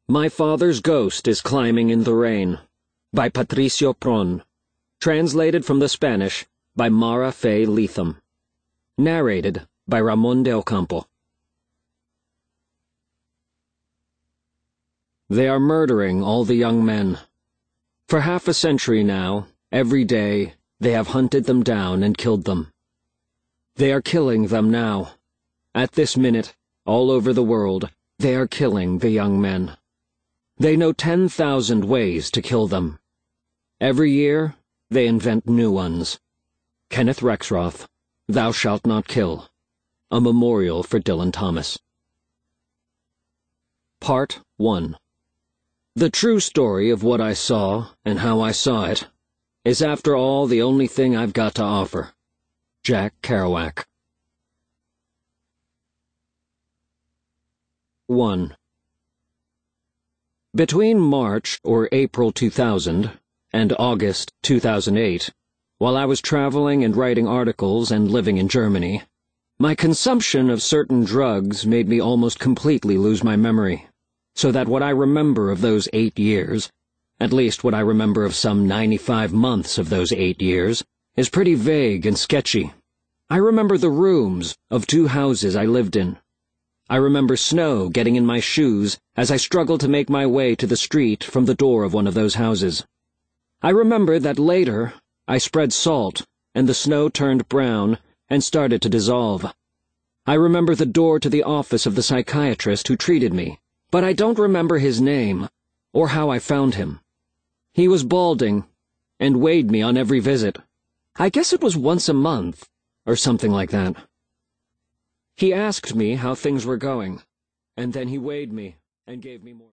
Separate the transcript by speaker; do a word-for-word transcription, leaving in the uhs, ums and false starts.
Speaker 1: My Father's Ghost is Climbing in the Rain, by Patricio Pron. Translated from the Spanish by Mara Fay Leatham. Narrated by Ramon del Campo. They are murdering all the young men. For half a century now, every day, they have hunted them down and killed them. They are killing them now. At this minute, all over the world, they are killing the young men. They know ten thousand ways to kill them. Every year, they invent new ones. Kenneth Rexroth, Thou Shalt Not Kill. A Memorial for Dylan Thomas. Part one. The true story of what I saw, and how I saw it, is after all the only thing I've got to offer. Jack Kerouac. one. Between March or April two thousand and August two thousand eight, while I was traveling and writing articles and living in Germany, my consumption of certain drugs made me almost completely lose my memory, so that what I remember of those eight years, at least what I remember of some ninety-five months of those eight years, is pretty vague and sketchy. I remember the rooms of two houses I lived in. I remember snow getting in my shoes as I struggled to make my way to the street from the door of one of those houses. I remember that later I spread salt, and the snow turned brown and started to dissolve. I remember the door to the office of the psychiatrist who treated me, but I don't remember his name, or how I found him. He was balding, and weighed me on every visit. I guess it was once a month, or something like that. He asked me how things were going, and then he weighed me and gave me more.